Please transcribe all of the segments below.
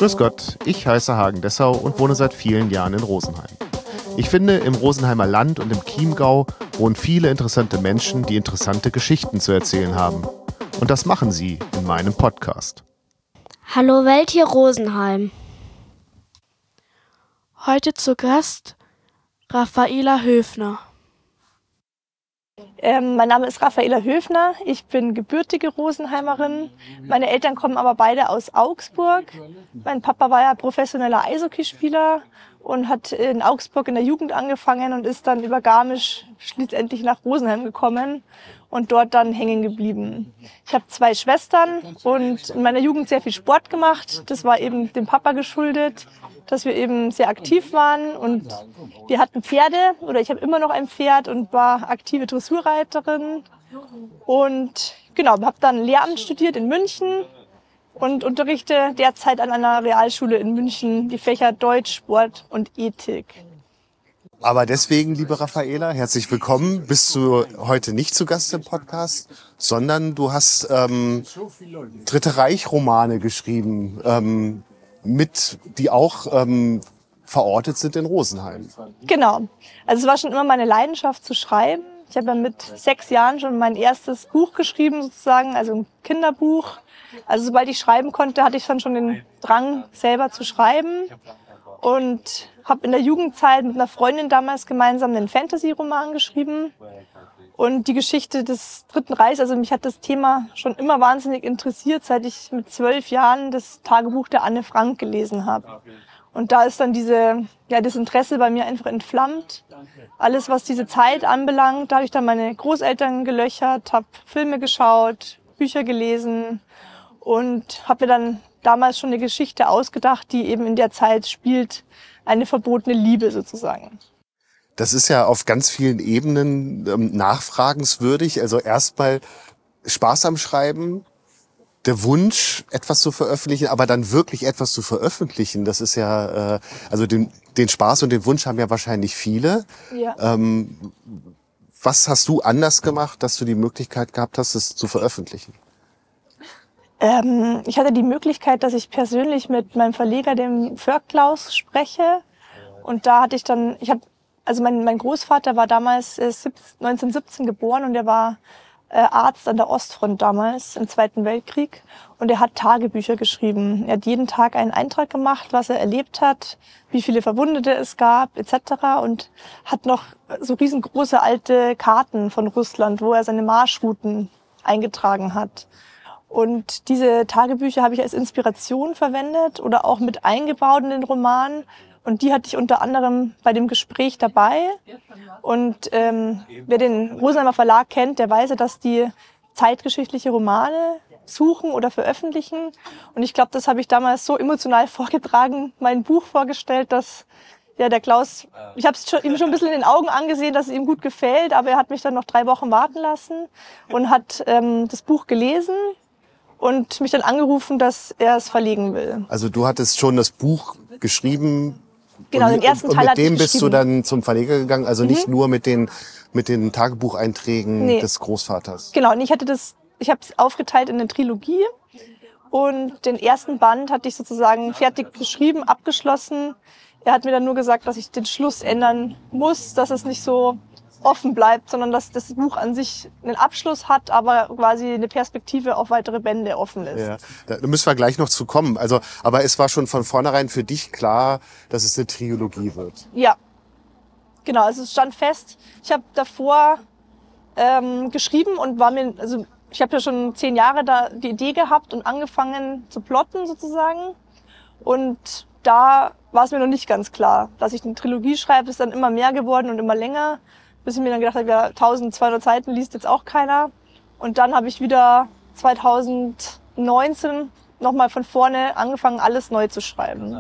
Grüß Gott, ich heiße Hagen Dessau und wohne seit vielen Jahren in Rosenheim. Ich finde, im Rosenheimer Land und im Chiemgau wohnen viele interessante Menschen, die interessante Geschichten zu erzählen haben. Und das machen sie in meinem Podcast. Hallo Welt, hier Rosenheim. Heute zu Gast Raffaela Höfner. Mein Name ist Raffaela Höfner, ich bin gebürtige Rosenheimerin. Meine Eltern kommen aber beide aus Augsburg. Mein Papa war ja professioneller Eishockeyspieler und hat in Augsburg in der Jugend angefangen und ist dann über Garmisch schlussendlich nach Rosenheim gekommen und dort dann hängen geblieben. Ich habe 2 Schwestern und in meiner Jugend sehr viel Sport gemacht. Das war eben dem Papa geschuldet, dass wir eben sehr aktiv waren und wir hatten Pferde oder ich habe immer noch ein Pferd und war aktive Dressurreiterin und genau, habe dann Lehramt studiert in München und unterrichte derzeit an einer Realschule in München die Fächer Deutsch, Sport und Ethik. Aber deswegen, liebe Raffaela, herzlich willkommen. Bist du heute nicht zu Gast im Podcast, sondern du hast Dritte Reich-Romane geschrieben, die auch verortet sind in Rosenheim. Genau. Also es war schon immer meine Leidenschaft zu schreiben. Ich habe ja mit 6 Jahren schon mein erstes Buch geschrieben sozusagen, also ein Kinderbuch. Also sobald ich schreiben konnte, hatte ich dann schon den Drang, selber zu schreiben. Und habe in der Jugendzeit mit einer Freundin damals gemeinsam einen Fantasy-Roman geschrieben. Und die Geschichte des Dritten Reichs, also mich hat das Thema schon immer wahnsinnig interessiert, seit ich mit 12 Jahren das Tagebuch der Anne Frank gelesen habe. Und da ist dann das Interesse bei mir einfach entflammt. Alles, was diese Zeit anbelangt, da habe ich dann meine Großeltern gelöchert, habe Filme geschaut, Bücher gelesen und habe mir dann damals schon eine Geschichte ausgedacht, die eben in der Zeit spielt, eine verbotene Liebe sozusagen. Das ist ja auf ganz vielen Ebenen nachfragenswürdig. Also erstmal Spaß am Schreiben, der Wunsch, etwas zu veröffentlichen, aber dann wirklich etwas zu veröffentlichen. Das ist ja, also den Spaß und den Wunsch haben ja wahrscheinlich viele. Ja. Was hast du anders gemacht, dass du die Möglichkeit gehabt hast, es zu veröffentlichen? Ich hatte die Möglichkeit, dass ich persönlich mit meinem Verleger, dem Förklaus, spreche. Und da hatte ich dann, mein Großvater war damals 1917 geboren und er war Arzt an der Ostfront damals im Zweiten Weltkrieg. Und er hat Tagebücher geschrieben. Er hat jeden Tag einen Eintrag gemacht, was er erlebt hat, wie viele Verwundete es gab etc. Und hat noch so riesengroße alte Karten von Russland, wo er seine Marschrouten eingetragen hat. Und diese Tagebücher habe ich als Inspiration verwendet oder auch mit eingebaut in den Roman. Und die hatte ich unter anderem bei dem Gespräch dabei. Und wer den Rosenheimer Verlag kennt, der weiß ja, dass die zeitgeschichtliche Romane suchen oder veröffentlichen. Und ich glaube, das habe ich damals so emotional vorgetragen, mein Buch vorgestellt, dass der Klaus, ich habe es ihm schon ein bisschen in den Augen angesehen, dass es ihm gut gefällt, aber er hat mich dann noch 3 Wochen warten lassen und hat das Buch gelesen und mich dann angerufen, dass er es verlegen will. Also du hattest schon das Buch geschrieben. Genau, den ersten Teil hatte ich geschrieben. Und mit dem bist du dann zum Verleger gegangen, also nicht nur mit den Tagebucheinträgen des Großvaters. Genau, und ich habe es aufgeteilt in eine Trilogie und den ersten Band hatte ich sozusagen fertig geschrieben, abgeschlossen. Er hat mir dann nur gesagt, dass ich den Schluss ändern muss, dass es nicht so offen bleibt, sondern dass das Buch an sich einen Abschluss hat, aber quasi eine Perspektive auf weitere Bände offen ist. Ja, da müssen wir gleich noch zu kommen. Also, aber es war schon von vornherein für dich klar, dass es eine Trilogie wird. Ja, genau. Also es stand fest. Ich habe davor geschrieben und ich habe ja schon 10 Jahre da die Idee gehabt und angefangen zu plotten sozusagen. Und da war es mir noch nicht ganz klar, dass ich eine Trilogie schreibe. Ist dann immer mehr geworden und immer länger. Bis ich mir dann gedacht habe, ja, 1200 Seiten liest jetzt auch keiner. Und dann habe ich wieder 2019 nochmal von vorne angefangen, alles neu zu schreiben.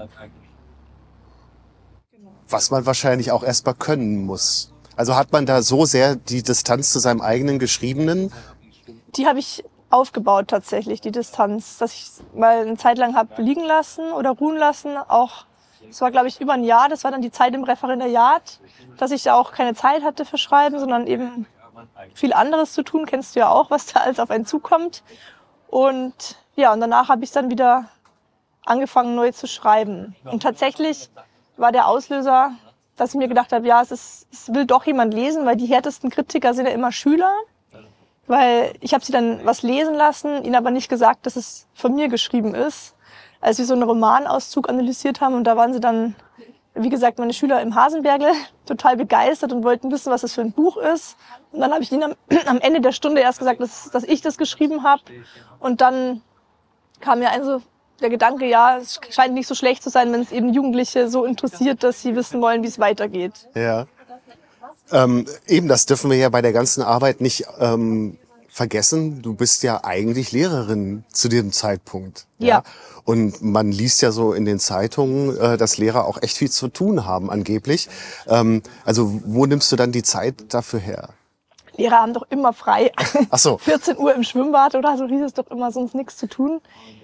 Was man wahrscheinlich auch erstmal können muss. Also hat man da so sehr die Distanz zu seinem eigenen Geschriebenen? Die habe ich aufgebaut tatsächlich, die Distanz. Dass ich mal eine Zeit lang habe liegen lassen oder ruhen lassen, auch. Das war, glaube ich, über ein Jahr. Das war dann die Zeit im Referendariat, dass ich da auch keine Zeit hatte für Schreiben, sondern eben viel anderes zu tun. Kennst du ja auch, was da alles auf einen zukommt. Und ja, und danach habe ich es dann wieder angefangen neu zu schreiben. Und tatsächlich war der Auslöser, dass ich mir gedacht habe, ja, es will doch jemand lesen, weil die härtesten Kritiker sind ja immer Schüler. Weil ich habe sie dann was lesen lassen, ihnen aber nicht gesagt, dass es von mir geschrieben ist. Als wir so einen Romanauszug analysiert haben und da waren sie dann, wie gesagt, meine Schüler im Hasenbergle total begeistert und wollten wissen, was das für ein Buch ist. Und dann habe ich ihnen am Ende der Stunde erst gesagt, dass ich das geschrieben habe. Und dann kam mir also der Gedanke, ja, es scheint nicht so schlecht zu sein, wenn es eben Jugendliche so interessiert, dass sie wissen wollen, wie es weitergeht. Ja. Eben, das dürfen wir ja bei der ganzen Arbeit nicht vergessen. Du bist ja eigentlich Lehrerin zu diesem Zeitpunkt. Ja. Und man liest ja so in den Zeitungen, dass Lehrer auch echt viel zu tun haben, angeblich. Also wo nimmst du dann die Zeit dafür her? Lehrer haben doch immer frei. Ach so. 14 Uhr im Schwimmbad oder so hieß es doch immer, sonst nichts zu tun.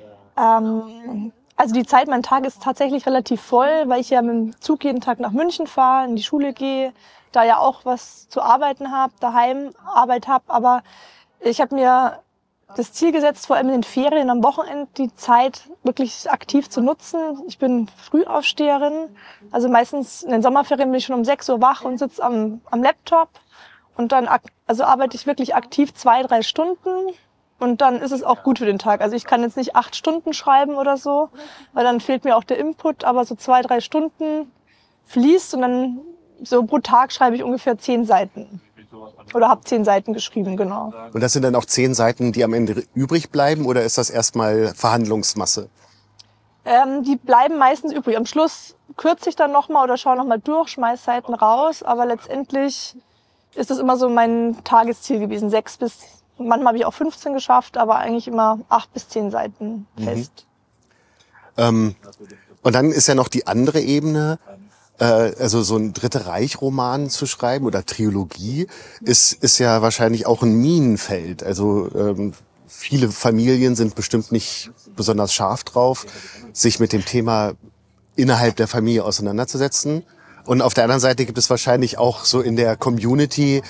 Also die Zeit, mein Tag ist tatsächlich relativ voll, weil ich ja mit dem Zug jeden Tag nach München fahre, in die Schule gehe, da ja auch was zu arbeiten habe, daheim Arbeit habe. Aber ich habe mir das Ziel gesetzt, vor allem in den Ferien am Wochenende die Zeit wirklich aktiv zu nutzen. Ich bin Frühaufsteherin, also meistens in den Sommerferien bin ich schon um 6 Uhr wach und sitze am Laptop. Und dann arbeite ich wirklich aktiv 2-3 Stunden. Und dann ist es auch gut für den Tag. Also ich kann jetzt nicht 8 Stunden schreiben oder so, weil dann fehlt mir auch der Input. Aber so 2-3 Stunden fließt und dann so pro Tag schreibe ich ungefähr 10 Seiten. Oder habe 10 Seiten geschrieben, genau. Und das sind dann auch 10 Seiten, die am Ende übrig bleiben? Oder ist das erstmal Verhandlungsmasse? Die bleiben meistens übrig. Am Schluss kürze ich dann nochmal oder schaue nochmal durch, schmeiß Seiten raus. Aber letztendlich ist das immer so mein Tagesziel gewesen. 6 bis, manchmal habe ich auch 15 geschafft, aber eigentlich immer 8 bis 10 Seiten fest. Und dann ist ja noch die andere Ebene, also so ein Dritte Reich-Roman zu schreiben oder Trilogie ist ja wahrscheinlich auch ein Minenfeld. Also viele Familien sind bestimmt nicht besonders scharf drauf, sich mit dem Thema innerhalb der Familie auseinanderzusetzen. Und auf der anderen Seite gibt es wahrscheinlich auch so in der Community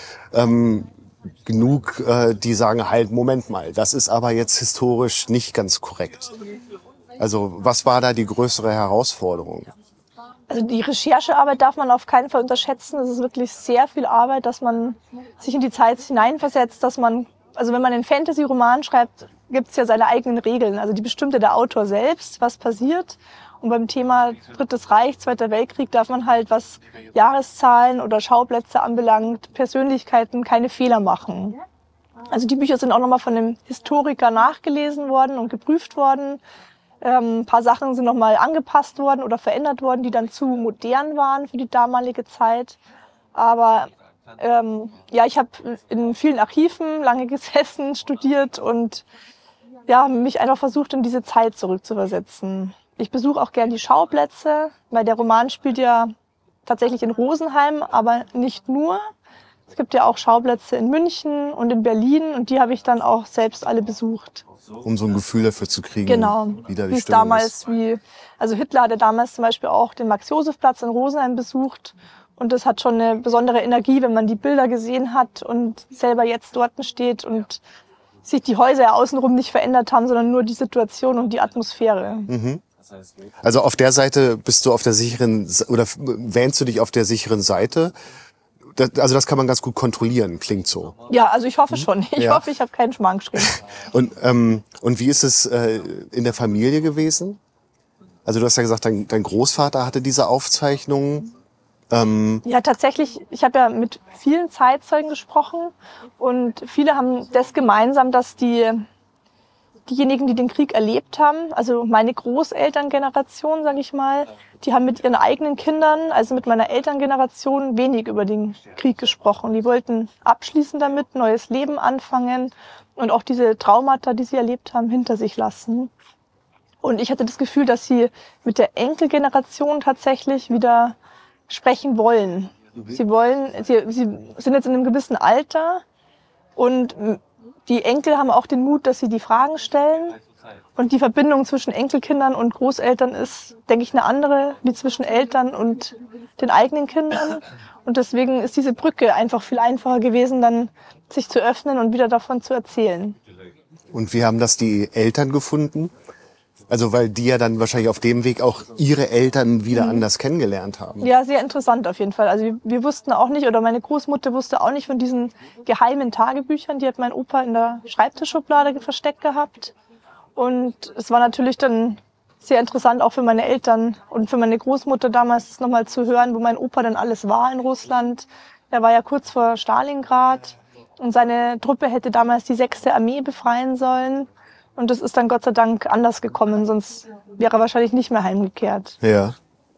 genug, die sagen, halt, Moment mal, das ist aber jetzt historisch nicht ganz korrekt. Also was war da die größere Herausforderung? Also die Recherchearbeit darf man auf keinen Fall unterschätzen. Es ist wirklich sehr viel Arbeit, dass man sich in die Zeit hineinversetzt, dass man, also wenn man einen Fantasy-Roman schreibt, gibt es ja seine eigenen Regeln. Also die bestimmte der Autor selbst, was passiert. Und beim Thema Drittes Reich, Zweiter Weltkrieg darf man halt, was Jahreszahlen oder Schauplätze anbelangt, Persönlichkeiten keine Fehler machen. Also die Bücher sind auch nochmal von einem Historiker nachgelesen worden und geprüft worden. Ein paar Sachen sind nochmal angepasst worden oder verändert worden, die dann zu modern waren für die damalige Zeit. Aber ja, ich habe in vielen Archiven lange gesessen, studiert und ja, mich einfach versucht, in diese Zeit zurückzuversetzen. Ich besuche auch gern die Schauplätze, weil der Roman spielt ja tatsächlich in Rosenheim, aber nicht nur. Es gibt ja auch Schauplätze in München und in Berlin und die habe ich dann auch selbst alle besucht. Um so ein Gefühl dafür zu kriegen, genau, wie da die wie es Stimmung damals, ist. Also Hitler hatte damals zum Beispiel auch den Max-Joseph-Platz in Rosenheim besucht und das hat schon eine besondere Energie, wenn man die Bilder gesehen hat und selber jetzt dort steht und sich die Häuser ja außenrum nicht verändert haben, sondern nur die Situation und die Atmosphäre. Mhm. Also auf der Seite bist du auf der sicheren, oder wähnst du dich auf der sicheren Seite? Also das kann man ganz gut kontrollieren, klingt so. Ja, also ich hoffe schon. Ich hoffe, ich habe keinen Schmarrn geschrieben. Und wie ist es in der Familie gewesen? Also du hast ja gesagt, dein Großvater hatte diese Aufzeichnungen. Ja, tatsächlich, ich habe ja mit vielen Zeitzeugen gesprochen und viele haben das gemeinsam, dass diejenigen, die den Krieg erlebt haben, also meine Großelterngeneration, sage ich mal, die haben mit ihren eigenen Kindern, also mit meiner Elterngeneration, wenig über den Krieg gesprochen. Die wollten abschließen damit, neues Leben anfangen und auch diese Traumata, die sie erlebt haben, hinter sich lassen. Und ich hatte das Gefühl, dass sie mit der Enkelgeneration tatsächlich wieder sprechen wollen. Sie sind jetzt in einem gewissen Alter und die Enkel haben auch den Mut, dass sie die Fragen stellen. Und die Verbindung zwischen Enkelkindern und Großeltern ist, denke ich, eine andere wie zwischen Eltern und den eigenen Kindern. Und deswegen ist diese Brücke einfach viel einfacher gewesen, dann sich zu öffnen und wieder davon zu erzählen. Und wie haben das die Eltern gefunden? Also weil die ja dann wahrscheinlich auf dem Weg auch ihre Eltern wieder anders kennengelernt haben. Ja, sehr interessant auf jeden Fall. Also wir wussten auch nicht, oder meine Großmutter wusste auch nicht von diesen geheimen Tagebüchern. Die hat mein Opa in der Schreibtischschublade versteckt gehabt. Und es war natürlich dann sehr interessant auch für meine Eltern und für meine Großmutter damals, das nochmal zu hören, wo mein Opa dann alles war in Russland. Er war ja kurz vor Stalingrad und seine Truppe hätte damals die 6. Armee befreien sollen. Und das ist dann Gott sei Dank anders gekommen, sonst wäre er wahrscheinlich nicht mehr heimgekehrt. Ja.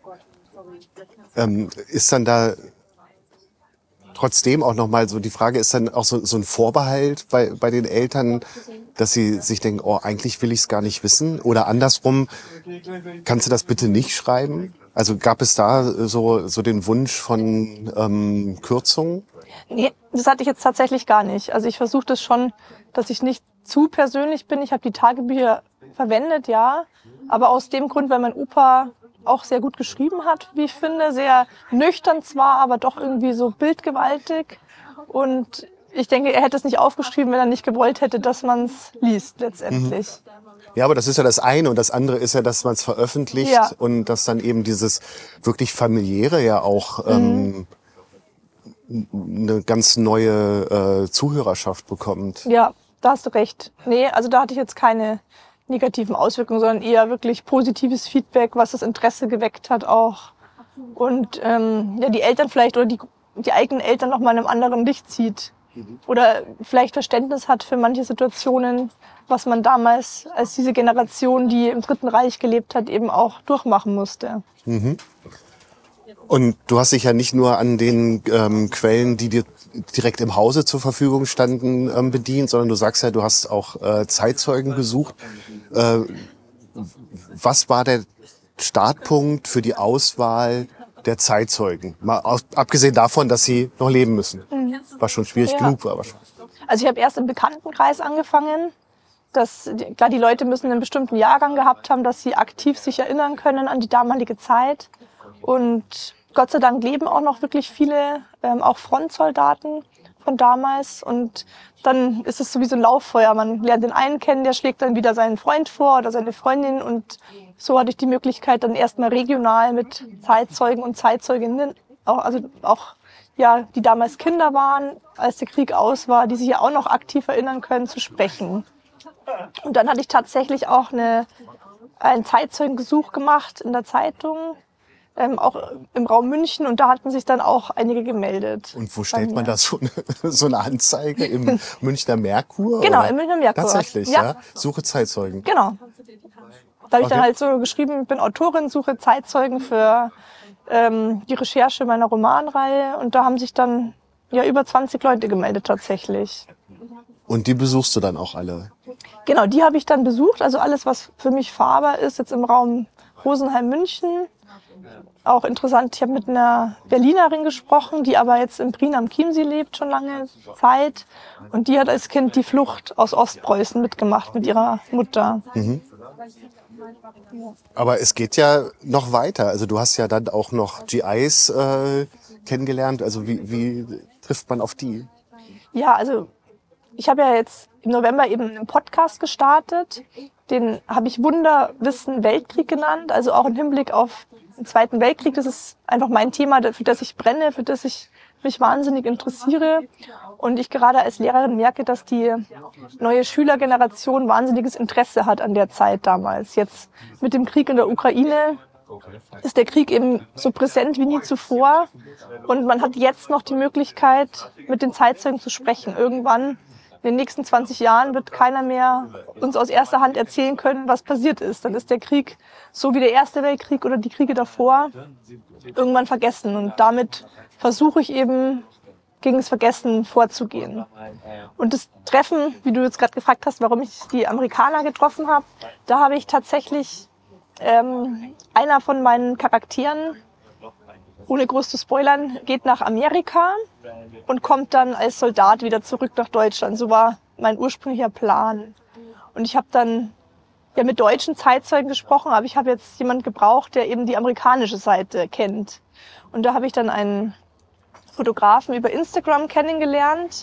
Ist dann da trotzdem auch nochmal so die Frage, ist dann auch so ein Vorbehalt bei den Eltern, dass sie sich denken, oh, eigentlich will ich es gar nicht wissen? Oder andersrum, kannst du das bitte nicht schreiben? Also gab es da so den Wunsch von Kürzungen? Nee, das hatte ich jetzt tatsächlich gar nicht. Also ich versuche das schon, dass ich nicht zu persönlich bin. Ich habe die Tagebücher verwendet, ja. Aber aus dem Grund, weil mein Opa auch sehr gut geschrieben hat, wie ich finde. Sehr nüchtern zwar, aber doch irgendwie so bildgewaltig. Und ich denke, er hätte es nicht aufgeschrieben, wenn er nicht gewollt hätte, dass man es liest letztendlich. Ja, aber das ist ja das eine. Und das andere ist ja, dass man es veröffentlicht und dass dann eben dieses wirklich familiäre ja auch eine ganz neue Zuhörerschaft bekommt. Ja, da hast du recht. Nee, also da hatte ich jetzt keine negativen Auswirkungen, sondern eher wirklich positives Feedback, was das Interesse geweckt hat auch. Und ja, die Eltern vielleicht oder die eigenen Eltern noch mal in einem anderen Licht sieht. Oder vielleicht Verständnis hat für manche Situationen, was man damals als diese Generation, die im Dritten Reich gelebt hat, eben auch durchmachen musste. Mhm. Und du hast dich ja nicht nur an den Quellen, die dir direkt im Hause zur Verfügung standen, bedient, sondern du sagst ja, du hast auch Zeitzeugen gesucht. Was war der Startpunkt für die Auswahl der Zeitzeugen? Mal abgesehen davon, dass sie noch leben müssen. Was schon schwierig genug war. Also ich habe erst im Bekanntenkreis angefangen. Klar, die Leute müssen einen bestimmten Jahrgang gehabt haben, dass sie aktiv sich erinnern können an die damalige Zeit. Und Gott sei Dank leben auch noch wirklich viele, auch Frontsoldaten von damals. Und dann ist es so wie so ein Lauffeuer. Man lernt den einen kennen, der schlägt dann wieder seinen Freund vor oder seine Freundin. Und so hatte ich die Möglichkeit, dann erstmal regional mit Zeitzeugen und Zeitzeuginnen, auch die damals Kinder waren, als der Krieg aus war, die sich ja auch noch aktiv erinnern können, zu sprechen. Und dann hatte ich tatsächlich auch ein Zeitzeugengesuch gemacht in der Zeitung, auch im Raum München, und da hatten sich dann auch einige gemeldet. Und wo stellt man da so eine Anzeige? Im Münchner Merkur? Genau, oder? im Münchner Merkur. Tatsächlich, ja? Suche Zeitzeugen. Genau. Da habe ich dann halt so geschrieben, bin Autorin, suche Zeitzeugen für die Recherche meiner Romanreihe, und da haben sich dann über 20 Leute gemeldet tatsächlich. Und die besuchst du dann auch alle? Genau, die habe ich dann besucht. Also alles, was für mich fahrbar ist, jetzt im Raum Rosenheim-München. Auch interessant, ich habe mit einer Berlinerin gesprochen, die aber jetzt in Prien am Chiemsee lebt, schon lange Zeit. Und die hat als Kind die Flucht aus Ostpreußen mitgemacht mit ihrer Mutter. Mhm. Aber es geht ja noch weiter. Also du hast ja dann auch noch GIs kennengelernt. Also wie trifft man auf die? Ja, also ich habe ja jetzt im November eben einen Podcast gestartet. Den habe ich Wunderwissen Weltkrieg genannt. Also auch im Hinblick auf den Zweiten Weltkrieg. Das ist einfach mein Thema, für das ich brenne, für das ich mich wahnsinnig interessiere. Und ich gerade als Lehrerin merke, dass die neue Schülergeneration wahnsinniges Interesse hat an der Zeit damals. Jetzt mit dem Krieg in der Ukraine ist der Krieg eben so präsent wie nie zuvor. Und man hat jetzt noch die Möglichkeit, mit den Zeitzeugen zu sprechen. Irgendwann in den nächsten 20 Jahren wird keiner mehr uns aus erster Hand erzählen können, was passiert ist. Dann ist der Krieg, so wie der Erste Weltkrieg oder die Kriege davor, irgendwann vergessen. Und damit versuche ich eben, gegen das Vergessen vorzugehen. Und das Treffen, wie du jetzt gerade gefragt hast, warum ich die Amerikaner getroffen habe, da habe ich tatsächlich einer von meinen Charakteren, ohne groß zu spoilern, geht nach Amerika und kommt dann als Soldat wieder zurück nach Deutschland. So war mein ursprünglicher Plan. Und ich habe dann mit deutschen Zeitzeugen gesprochen, aber ich habe jetzt jemanden gebraucht, der eben die amerikanische Seite kennt. Und da habe ich dann einen Fotografen über Instagram kennengelernt,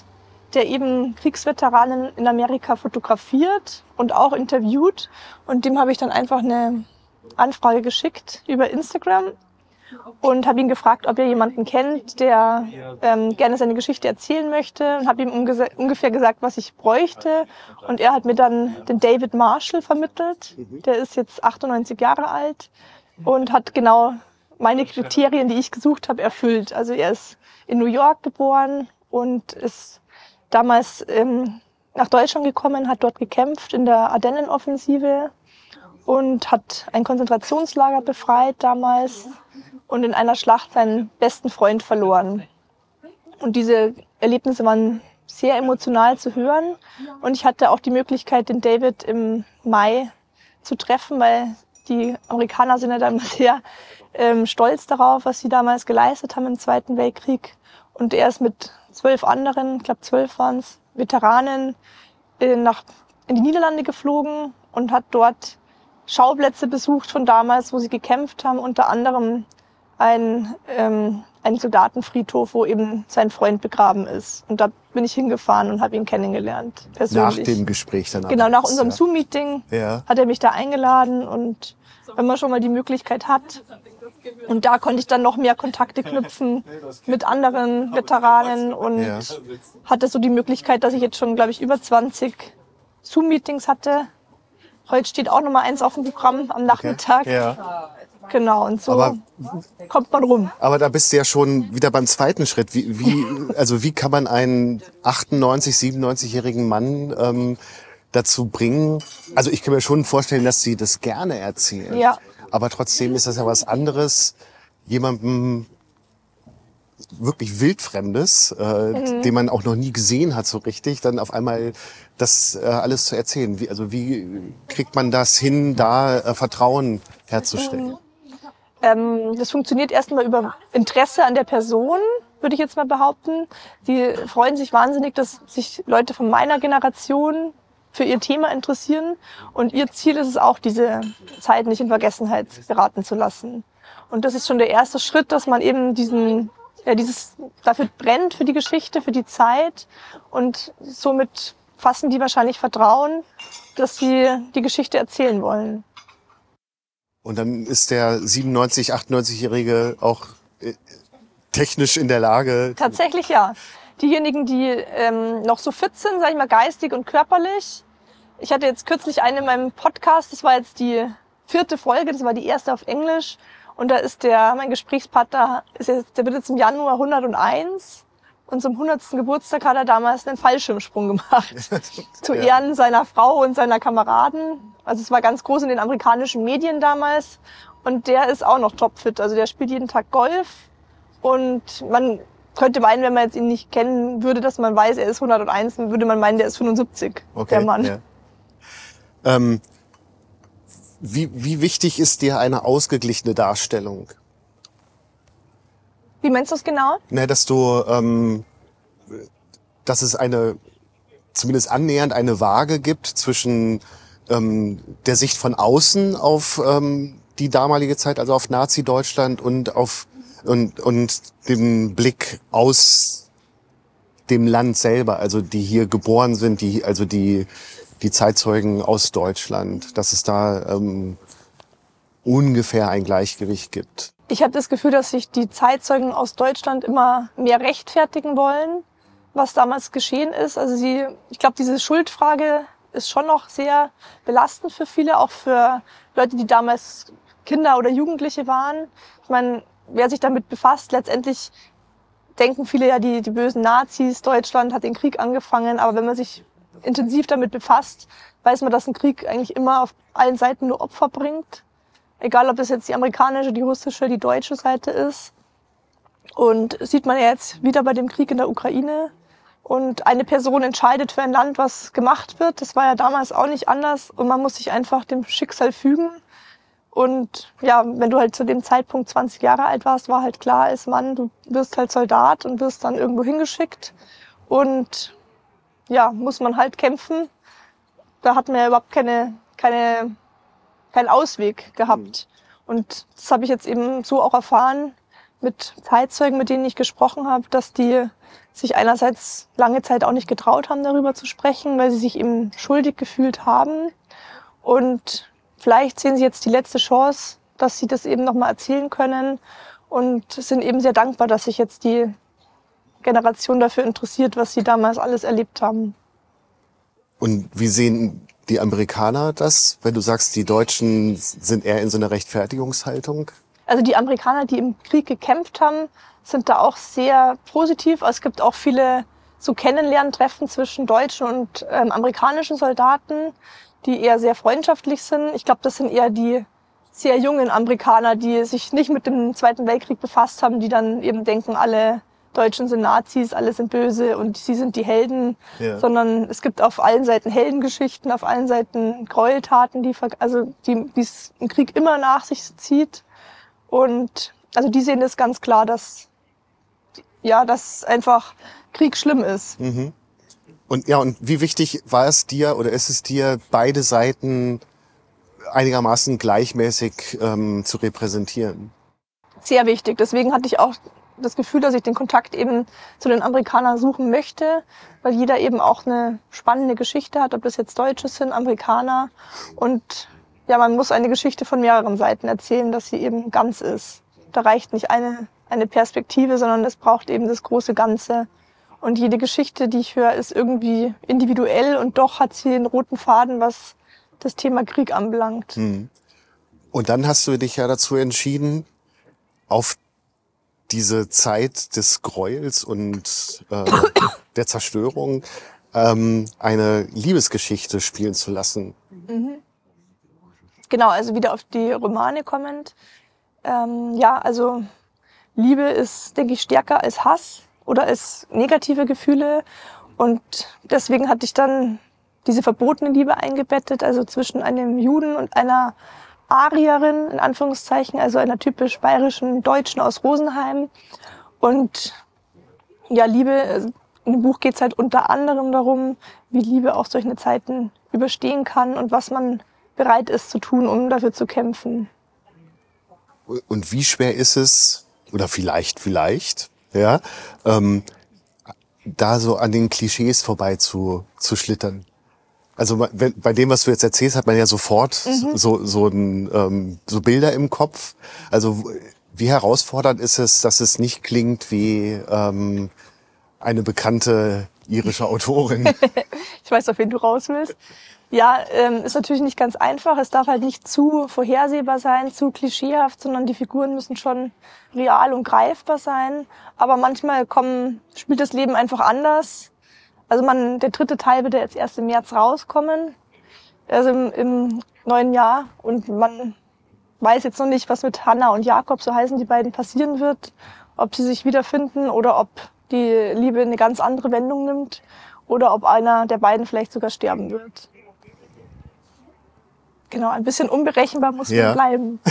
der eben Kriegsveteranen in Amerika fotografiert und auch interviewt. Und dem habe ich dann einfach eine Anfrage geschickt über Instagram und habe ihn gefragt, ob er jemanden kennt, der gerne seine Geschichte erzählen möchte, und habe ihm ungefähr gesagt, was ich bräuchte. Und er hat mir dann den David Marshall vermittelt. Der ist jetzt 98 Jahre alt und hat genau meine Kriterien, die ich gesucht habe, erfüllt. Also er ist in New York geboren und ist damals nach Deutschland gekommen, hat dort gekämpft in der Ardennenoffensive und hat ein Konzentrationslager befreit damals und in einer Schlacht seinen besten Freund verloren. Und diese Erlebnisse waren sehr emotional zu hören. Und ich hatte auch die Möglichkeit, den David im Mai zu treffen, weil die Amerikaner sind ja da immer sehr stolz darauf, was sie damals geleistet haben im Zweiten Weltkrieg. Und er ist mit 12 anderen, ich glaube 12 waren es, Veteranen in die Niederlande geflogen und hat dort Schauplätze besucht von damals, wo sie gekämpft haben, unter anderem ein Soldatenfriedhof, wo eben sein Freund begraben ist. Und da bin ich hingefahren und habe ihn kennengelernt, persönlich. Nach dem Gespräch dann. Genau, nach unserem Zoom-Meeting hat er mich da eingeladen. Und wenn man schon mal die Möglichkeit hat, und da konnte ich dann noch mehr Kontakte knüpfen mit anderen Veteranen und hatte so die Möglichkeit, dass ich jetzt schon, glaube ich, über 20 Zoom-Meetings hatte. Heute steht auch noch mal eins auf dem Programm am Nachmittag. Okay. Ja. Genau, und so kommt man rum. Aber da bist du ja schon wieder beim zweiten Schritt. Wie kann man einen 98-, 97-jährigen Mann dazu bringen? Also ich kann mir schon vorstellen, dass sie das gerne erzählen. Ja. Aber trotzdem ist das ja was anderes, jemandem wirklich Wildfremdes, den man auch noch nie gesehen hat so richtig, dann auf einmal das alles zu erzählen. Wie kriegt man das hin, da Vertrauen herzustellen? Das funktioniert erstmal über Interesse an der Person, würde ich jetzt mal behaupten. Die freuen sich wahnsinnig, dass sich Leute von meiner Generation für ihr Thema interessieren. Und ihr Ziel ist es auch, diese Zeit nicht in Vergessenheit geraten zu lassen. Und das ist schon der erste Schritt, dass man eben dafür brennt, für die Geschichte, für die Zeit. Und somit fassen die wahrscheinlich Vertrauen, dass sie die Geschichte erzählen wollen. Und dann ist der 97-, 98-Jährige auch technisch in der Lage. Tatsächlich ja. Diejenigen, die noch so fit sind, sag ich mal, geistig und körperlich. Ich hatte jetzt kürzlich einen in meinem Podcast, das war jetzt die 4. Folge, das war die erste auf Englisch. Und da ist mein Gesprächspartner, der wird jetzt im Januar 101. Und zum 100. Geburtstag hat er damals einen Fallschirmsprung gemacht. Zu Ehren seiner Frau und seiner Kameraden. Also es war ganz groß in den amerikanischen Medien damals. Und der ist auch noch topfit. Also der spielt jeden Tag Golf. Und man könnte meinen, wenn man jetzt ihn nicht kennen würde, dass man weiß, er ist 101, dann würde man meinen, der ist 75, der Mann. Ja. Wie wichtig ist dir eine ausgeglichene Darstellung? Wie meinst du das genau? Dass es zumindest annähernd eine Waage gibt zwischen der Sicht von außen auf die damalige Zeit, also auf Nazi-Deutschland und dem Blick aus dem Land selber, also die hier geboren sind, die Zeitzeugen aus Deutschland, dass es da ungefähr ein Gleichgewicht gibt. Ich habe das Gefühl, dass sich die Zeitzeugen aus Deutschland immer mehr rechtfertigen wollen, was damals geschehen ist. Also ich glaube, diese Schuldfrage ist schon noch sehr belastend für viele, auch für Leute, die damals Kinder oder Jugendliche waren. Ich meine, wer sich damit befasst, letztendlich denken viele ja, die bösen Nazis, Deutschland hat den Krieg angefangen. Aber wenn man sich intensiv damit befasst, weiß man, dass ein Krieg eigentlich immer auf allen Seiten nur Opfer bringt. Egal, ob das jetzt die amerikanische, die russische, die deutsche Seite ist. Und sieht man ja jetzt wieder bei dem Krieg in der Ukraine. Und eine Person entscheidet für ein Land, was gemacht wird. Das war ja damals auch nicht anders. Und man muss sich einfach dem Schicksal fügen. Und ja, wenn du halt zu dem Zeitpunkt 20 Jahre alt warst, war halt klar, als Mann, du wirst halt Soldat und wirst dann irgendwo hingeschickt. Und ja, muss man halt kämpfen. Da hat man ja überhaupt keinen Ausweg gehabt. Und das habe ich jetzt eben so auch erfahren, mit Zeitzeugen, mit denen ich gesprochen habe, dass die sich einerseits lange Zeit auch nicht getraut haben, darüber zu sprechen, weil sie sich eben schuldig gefühlt haben. Und vielleicht sehen sie jetzt die letzte Chance, dass sie das eben nochmal erzählen können und sind eben sehr dankbar, dass sich jetzt die Generation dafür interessiert, was sie damals alles erlebt haben. Und wie sehen die Amerikaner das, wenn du sagst, die Deutschen sind eher in so einer Rechtfertigungshaltung? Also die Amerikaner, die im Krieg gekämpft haben, sind da auch sehr positiv. Es gibt auch viele so Kennenlerntreffen zwischen deutschen und amerikanischen Soldaten, die eher sehr freundschaftlich sind. Ich glaube, das sind eher die sehr jungen Amerikaner, die sich nicht mit dem Zweiten Weltkrieg befasst haben, die dann eben denken, alle Deutschen sind Nazis, alle sind böse und sie sind die Helden, sondern es gibt auf allen Seiten Heldengeschichten, auf allen Seiten Gräueltaten, die es im Krieg immer nach sich zieht. Und also die sehen das ganz klar, dass einfach Krieg schlimm ist. Mhm. Und wie wichtig war es dir oder ist es dir, beide Seiten einigermaßen gleichmäßig zu repräsentieren? Sehr wichtig. Deswegen hatte ich auch das Gefühl, dass ich den Kontakt eben zu den Amerikanern suchen möchte, weil jeder eben auch eine spannende Geschichte hat, ob das jetzt Deutsche sind, Amerikaner. Und ja, man muss eine Geschichte von mehreren Seiten erzählen, dass sie eben ganz ist. Da reicht nicht eine Perspektive, sondern es braucht eben das große Ganze. Und jede Geschichte, die ich höre, ist irgendwie individuell und doch hat sie einen roten Faden, was das Thema Krieg anbelangt. Mhm. Und dann hast du dich ja dazu entschieden, auf diese Zeit des Gräuels und der Zerstörung eine Liebesgeschichte spielen zu lassen. Mhm. Genau, also wieder auf die Romane kommend. Also Liebe ist, denke ich, stärker als Hass oder als negative Gefühle. Und deswegen hatte ich dann diese verbotene Liebe eingebettet, also zwischen einem Juden und einer Arierin, in Anführungszeichen, also einer typisch bayerischen Deutschen aus Rosenheim. Und ja, Liebe, in dem Buch geht es halt unter anderem darum, wie Liebe auch solche Zeiten überstehen kann und was man bereit ist zu tun, um dafür zu kämpfen. Und wie schwer ist es, oder vielleicht, da so an den Klischees vorbei zu schlittern? Also bei dem, was du jetzt erzählst, hat man ja sofort so Bilder im Kopf. Also wie herausfordernd ist es, dass es nicht klingt wie eine bekannte irische Autorin? Ich weiß, auf wen du raus willst. Ja, ist natürlich nicht ganz einfach. Es darf halt nicht zu vorhersehbar sein, zu klischeehaft, sondern die Figuren müssen schon real und greifbar sein. Aber manchmal spielt das Leben einfach anders. Also der dritte Teil wird ja jetzt erst im März rauskommen, also im neuen Jahr. Und man weiß jetzt noch nicht, was mit Hannah und Jakob, so heißen die beiden, passieren wird. Ob sie sich wiederfinden oder ob die Liebe eine ganz andere Wendung nimmt oder ob einer der beiden vielleicht sogar sterben wird. Genau, ein bisschen unberechenbar muss man bleiben.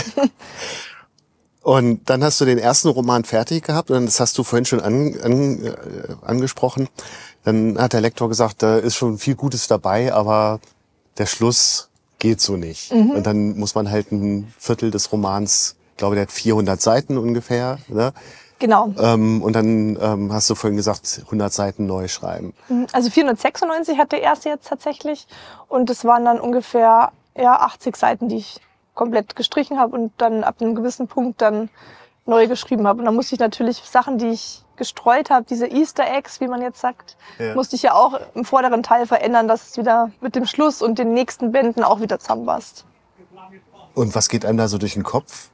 Und dann hast du den ersten Roman fertig gehabt und das hast du vorhin schon angesprochen. Dann hat der Lektor gesagt, da ist schon viel Gutes dabei, aber der Schluss geht so nicht. Mhm. Und dann muss man halt ein Viertel des Romans, ich glaube, der hat 400 Seiten ungefähr, ne? Genau. Und dann hast du vorhin gesagt, 100 Seiten neu schreiben. Also 496 hat der erste jetzt tatsächlich und es waren dann ungefähr 80 Seiten, die ich komplett gestrichen habe und dann ab einem gewissen Punkt dann neu geschrieben habe. Und dann musste ich natürlich Sachen, die ich gestreut habe, diese Easter Eggs, wie man jetzt sagt, musste ich ja auch im vorderen Teil verändern, dass es wieder mit dem Schluss und den nächsten Bänden auch wieder zusammenpasst. Und was geht einem da so durch den Kopf?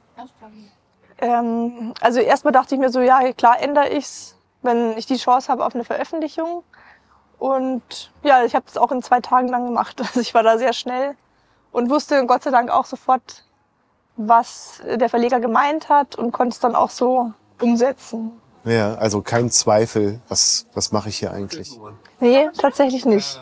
Also erstmal dachte ich mir so, ja klar ändere ich's, wenn ich die Chance habe auf eine Veröffentlichung. Und ja, ich habe es auch in 2 Tagen dann gemacht. Also ich war da sehr schnell und wusste Gott sei Dank auch sofort, was der Verleger gemeint hat und konnte es dann auch so umsetzen. Ja, also kein Zweifel, was mache ich hier eigentlich? Nee, tatsächlich nicht.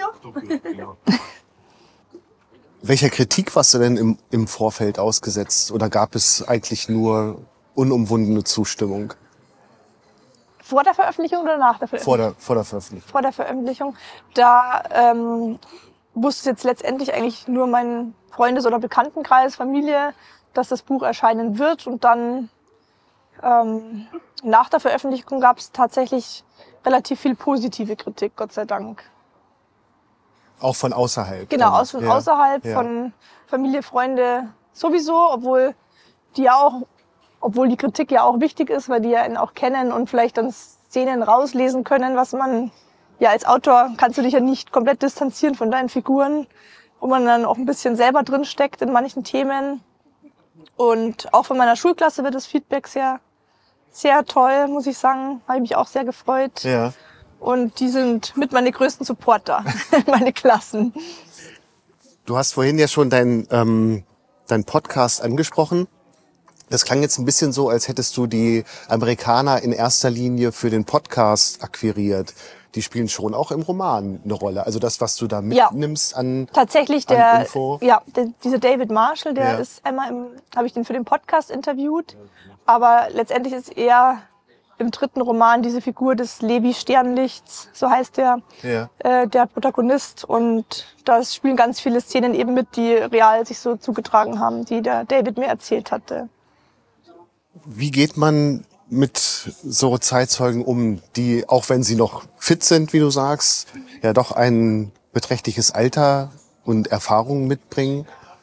Welcher Kritik warst du denn im Vorfeld ausgesetzt? Oder gab es eigentlich nur unumwundene Zustimmung? Vor der Veröffentlichung oder nach der Veröffentlichung? Vor der Veröffentlichung. Vor der Veröffentlichung. Da wusste jetzt letztendlich eigentlich nur mein Freundes- oder Bekanntenkreis, Familie, dass das Buch erscheinen wird. Und dann Nach der Veröffentlichung gab es tatsächlich relativ viel positive Kritik, Gott sei Dank. Auch von außerhalb? Genau, von außerhalb, von Familie, Freunde sowieso, obwohl die Kritik ja auch wichtig ist, weil die ja ihn auch kennen und vielleicht dann Szenen rauslesen können, was man, ja als Autor kannst du dich ja nicht komplett distanzieren von deinen Figuren, wo man dann auch ein bisschen selber drin steckt in manchen Themen. Und auch von meiner Schulklasse wird das Feedback sehr, sehr toll, muss ich sagen. Habe ich mich auch sehr gefreut. Ja. Und die sind mit meine größten Supporter, meine Klassen. Du hast vorhin ja schon dein Podcast angesprochen. Das klang jetzt ein bisschen so, als hättest du die Amerikaner in erster Linie für den Podcast akquiriert. Die spielen schon auch im Roman eine Rolle. Also das, was du da mitnimmst an tatsächlich an Info. Dieser David Marshall, der ist einmal habe ich den für den Podcast interviewt. Aber letztendlich ist er im 3. Roman diese Figur des Levi Sternlichts, so heißt der Protagonist. Und da spielen ganz viele Szenen eben mit, die real sich so zugetragen haben, die der David mir erzählt hatte. Wie geht man mit so Zeitzeugen um, die, auch wenn sie noch fit sind, wie du sagst, ja doch ein beträchtliches Alter und Erfahrung mitbringen?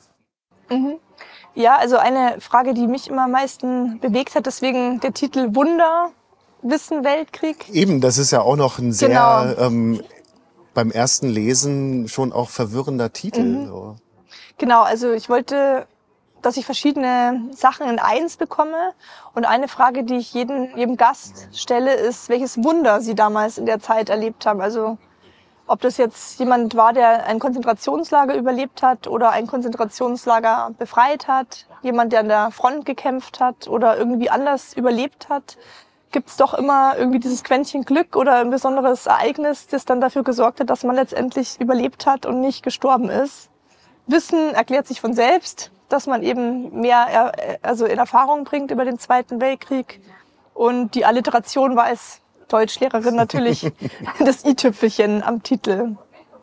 Ja, also eine Frage, die mich immer am meisten bewegt hat, deswegen der Titel Wunder, Wissen, Weltkrieg. Eben, das ist ja auch noch ein sehr, beim ersten Lesen schon auch verwirrender Titel. So. Genau, also ich wollte, dass ich verschiedene Sachen in eins bekomme. Und eine Frage, die ich jedem Gast stelle, ist, welches Wunder sie damals in der Zeit erlebt haben. Also ob das jetzt jemand war, der ein Konzentrationslager überlebt hat oder ein Konzentrationslager befreit hat, jemand, der an der Front gekämpft hat oder irgendwie anders überlebt hat, gibt es doch immer irgendwie dieses Quäntchen Glück oder ein besonderes Ereignis, das dann dafür gesorgt hat, dass man letztendlich überlebt hat und nicht gestorben ist. Wissen erklärt sich von selbst, dass man eben mehr in Erfahrung bringt über den Zweiten Weltkrieg. Und die Alliteration war als Deutschlehrerin natürlich das i-Tüpfelchen am Titel.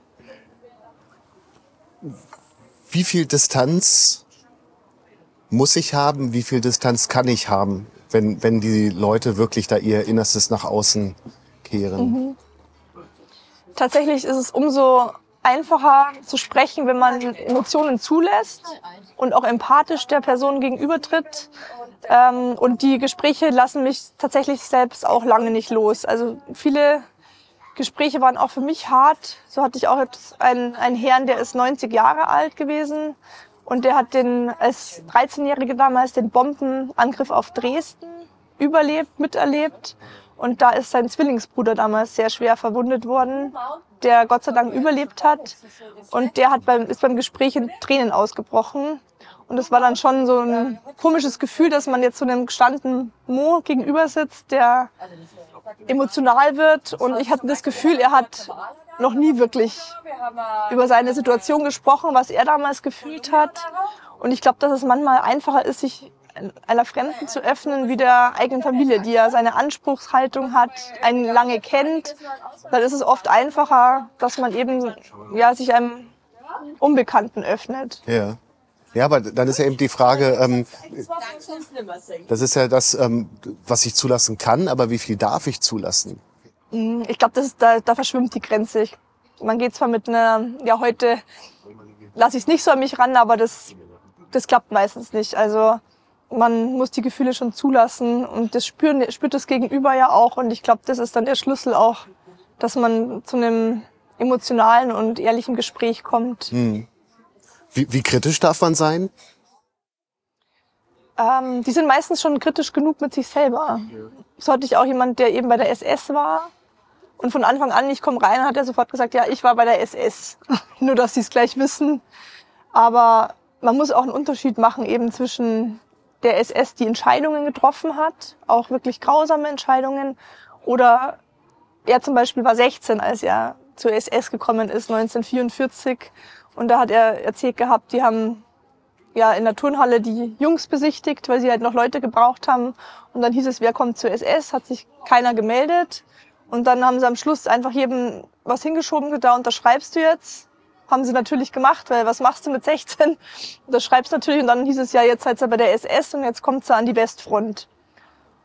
Wie viel Distanz muss ich haben? Wie viel Distanz kann ich haben, wenn die Leute wirklich da ihr Innerstes nach außen kehren? Tatsächlich ist es umso einfacher zu sprechen, wenn man Emotionen zulässt und auch empathisch der Person gegenübertritt. Und die Gespräche lassen mich tatsächlich selbst auch lange nicht los. Also viele Gespräche waren auch für mich hart. So hatte ich auch jetzt einen Herrn, der ist 90 Jahre alt gewesen. Und der hat als 13-Jährige damals den Bombenangriff auf Dresden miterlebt. Und da ist sein Zwillingsbruder damals sehr schwer verwundet worden, der Gott sei Dank überlebt hat. Und der ist beim Gespräch in Tränen ausgebrochen. Und es war dann schon so ein komisches Gefühl, dass man jetzt so einem gestandenen Mo gegenüber sitzt, der emotional wird. Und ich hatte das Gefühl, er hat noch nie wirklich über seine Situation gesprochen, was er damals gefühlt hat. Und ich glaube, dass es manchmal einfacher ist, sich einer Fremden zu öffnen wie der eigenen Familie, die ja seine Anspruchshaltung hat, einen lange kennt. Dann ist es oft einfacher, dass man eben sich einem Unbekannten öffnet. Ja. Ja, aber dann ist ja eben die Frage, das ist ja das, was ich zulassen kann, aber wie viel darf ich zulassen? Ich glaube, da verschwimmt die Grenze. Man geht zwar mit heute lasse ich es nicht so an mich ran, aber das klappt meistens nicht. Also man muss die Gefühle schon zulassen und das spürt das Gegenüber ja auch. Und ich glaube, das ist dann der Schlüssel auch, dass man zu einem emotionalen und ehrlichen Gespräch kommt. Wie kritisch darf man sein? Die sind meistens schon kritisch genug mit sich selber. So hatte ich auch jemand, der eben bei der SS war. Und von Anfang an, ich komme rein, hat er sofort gesagt, ja, ich war bei der SS. Nur, dass sie es gleich wissen. Aber man muss auch einen Unterschied machen eben zwischen der SS, die Entscheidungen getroffen hat, auch wirklich grausame Entscheidungen. Oder er zum Beispiel war 16, als er zur SS gekommen ist, 1944. Und da hat er erzählt gehabt, die haben in der Turnhalle die Jungs besichtigt, weil sie halt noch Leute gebraucht haben. Und dann hieß es, wer kommt zur SS, hat sich keiner gemeldet. Und dann haben sie am Schluss einfach jedem was hingeschoben, da unterschreibst du jetzt. Haben sie natürlich gemacht, weil was machst du mit 16? Unterschreibst natürlich und dann hieß es ja, jetzt seid ihr bei der SS und jetzt kommt sie an die Westfront.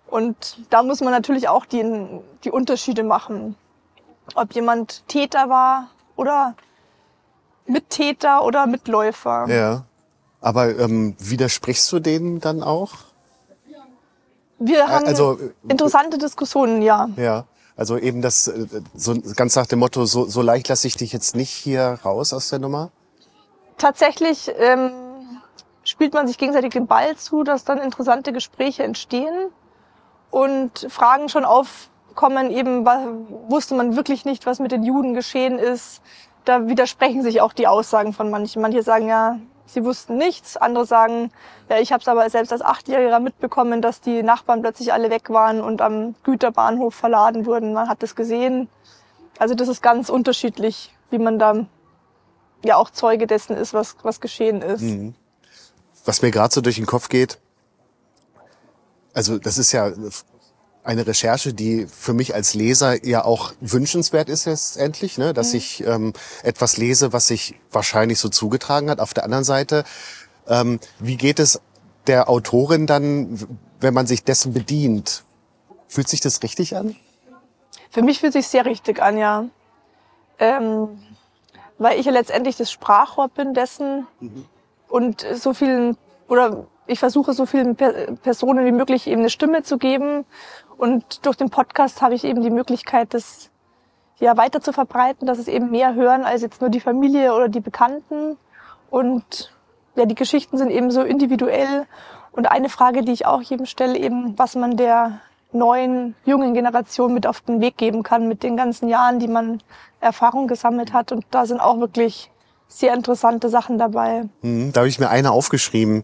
Und da muss man natürlich auch die Unterschiede machen. Ob jemand Täter war oder Mittäter oder Mitläufer. Ja. Aber widersprichst du denen dann auch? Wir haben Also, interessante Diskussionen, ja. Ja. Also eben das, so ganz nach dem Motto, so leicht lasse ich dich jetzt nicht hier raus aus der Nummer? Tatsächlich spielt man sich gegenseitig den Ball zu, dass dann interessante Gespräche entstehen und Fragen schon aufkommen, eben wusste man wirklich nicht, was mit den Juden geschehen ist. Da widersprechen sich auch die Aussagen von manchen. Manche sagen ja, sie wussten nichts. Andere sagen, ja, ich habe es aber selbst als 8-Jähriger mitbekommen, dass die Nachbarn plötzlich alle weg waren und am Güterbahnhof verladen wurden. Man hat das gesehen. Also das ist ganz unterschiedlich, wie man da ja auch Zeuge dessen ist, was geschehen ist. Mhm. Was mir gerade so durch den Kopf geht, also das ist ja eine Recherche, die für mich als Leser ja auch wünschenswert ist letztendlich, ne? Dass ich etwas lese, was sich wahrscheinlich so zugetragen hat. Auf der anderen Seite, wie geht es der Autorin dann, wenn man sich dessen bedient? Fühlt sich das richtig an? Für mich fühlt sich sehr richtig an, ja. Weil ich ja letztendlich das Sprachrohr bin dessen und so vielen, oder ich versuche so vielen Personen wie möglich eben eine Stimme zu geben. Und durch den Podcast habe ich eben die Möglichkeit, das ja weiter zu verbreiten, dass es eben mehr hören als jetzt nur die Familie oder die Bekannten. Und ja, die Geschichten sind eben so individuell. Und eine Frage, die ich auch jedem stelle, eben, was man der neuen, jungen Generation mit auf den Weg geben kann, mit den ganzen Jahren, die man Erfahrung gesammelt hat. Und da sind auch wirklich sehr interessante Sachen dabei. Da habe ich mir eine aufgeschrieben.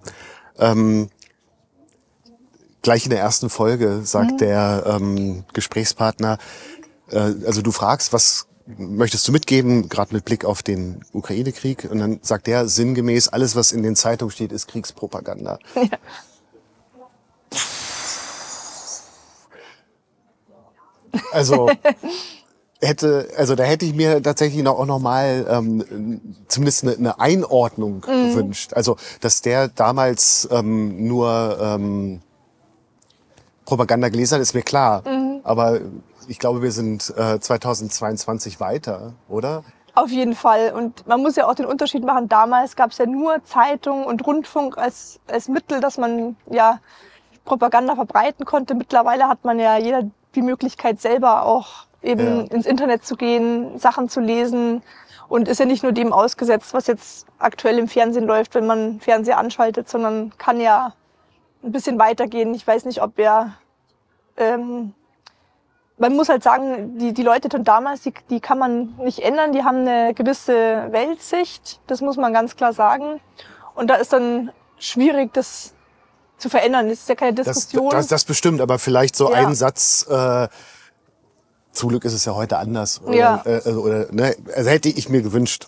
Gleich in der ersten Folge sagt der Gesprächspartner, also du fragst, was möchtest du mitgeben, gerade mit Blick auf den Ukraine-Krieg? Und dann sagt der sinngemäß, alles, was in den Zeitungen steht, ist Kriegspropaganda. Ja. Also da hätte ich mir tatsächlich auch noch mal zumindest eine Einordnung gewünscht. Also dass der damals nur Propaganda gelesen hat, ist mir klar. Aber ich glaube, wir sind 2022 weiter, oder? Auf jeden Fall. Und man muss ja auch den Unterschied machen. Damals gab es ja nur Zeitung und Rundfunk als Mittel, dass man ja Propaganda verbreiten konnte. Mittlerweile hat man ja jeder die Möglichkeit, selber auch eben ins Internet zu gehen, Sachen zu lesen und ist ja nicht nur dem ausgesetzt, was jetzt aktuell im Fernsehen läuft, wenn man Fernseher anschaltet, sondern kann ja ein bisschen weitergehen. Ich weiß nicht, ob man muss halt sagen, die Leute von damals, die kann man nicht ändern, die haben eine gewisse Weltsicht, das muss man ganz klar sagen. Und da ist dann schwierig, das zu verändern. Das ist ja keine Diskussion. Das bestimmt, aber vielleicht so ein Satz, zum Glück ist es ja heute anders. Oder, ne? Also hätte ich mir gewünscht.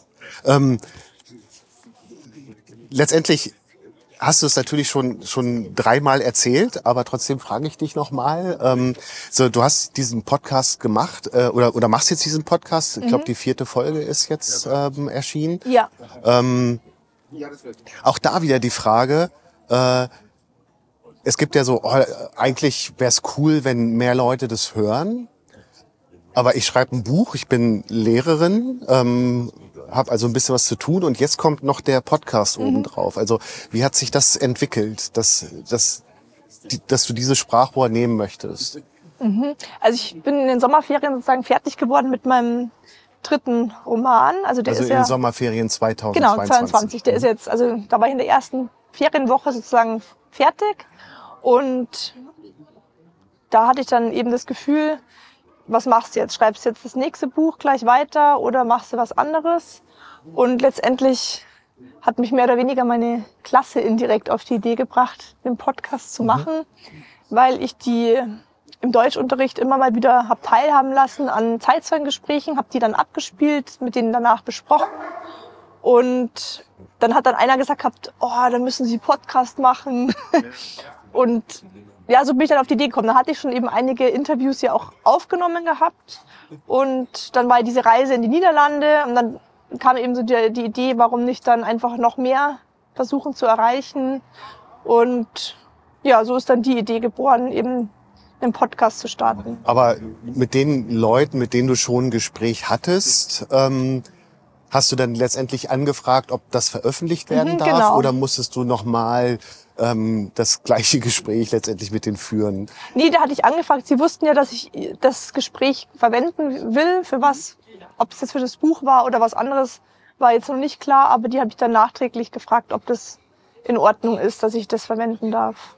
Letztendlich hast du es natürlich schon 3-mal erzählt, aber trotzdem frage ich dich nochmal. So, du hast diesen Podcast gemacht oder machst jetzt diesen Podcast. Ich glaube, die 4. Folge ist jetzt erschienen. Ja. Auch da wieder die Frage, es gibt ja so, eigentlich wäre es cool, wenn mehr Leute das hören. Aber ich schreibe ein Buch, ich bin Lehrerin, habe also ein bisschen was zu tun und jetzt kommt noch der Podcast obendrauf. Also wie hat sich das entwickelt, dass du dieses Sprachrohr nehmen möchtest? Also ich bin in den Sommerferien sozusagen fertig geworden mit meinem 3. Roman. Also der ist in den Sommerferien 2022. Genau, 22. Der ist jetzt, also da war ich in der ersten Ferienwoche sozusagen fertig und da hatte ich dann eben das Gefühl, was machst du jetzt? Schreibst du jetzt das nächste Buch gleich weiter oder machst du was anderes? Und letztendlich hat mich mehr oder weniger meine Klasse indirekt auf die Idee gebracht, den Podcast zu machen, weil ich die im Deutschunterricht immer mal wieder habe teilhaben lassen an Zeitzeugengesprächen, habe die dann abgespielt, mit denen danach besprochen. Und dann hat dann einer gesagt gehabt, dann müssen Sie Podcast machen. Und ja, so bin ich dann auf die Idee gekommen. Da hatte ich schon eben einige Interviews ja auch aufgenommen gehabt. Und dann war diese Reise in die Niederlande. Und dann kam eben so die Idee, warum nicht dann einfach noch mehr versuchen zu erreichen. Und ja, so ist dann die Idee geboren, eben einen Podcast zu starten. Aber mit den Leuten, mit denen du schon ein Gespräch hattest, hast du dann letztendlich angefragt, ob das veröffentlicht werden darf? Genau. Oder musstest du nochmal das gleiche Gespräch letztendlich mit denen führen? Nee, da hatte ich angefragt. Sie wussten ja, dass ich das Gespräch verwenden will. Für was, ob es jetzt für das Buch war oder was anderes, war jetzt noch nicht klar. Aber die habe ich dann nachträglich gefragt, ob das in Ordnung ist, dass ich das verwenden darf.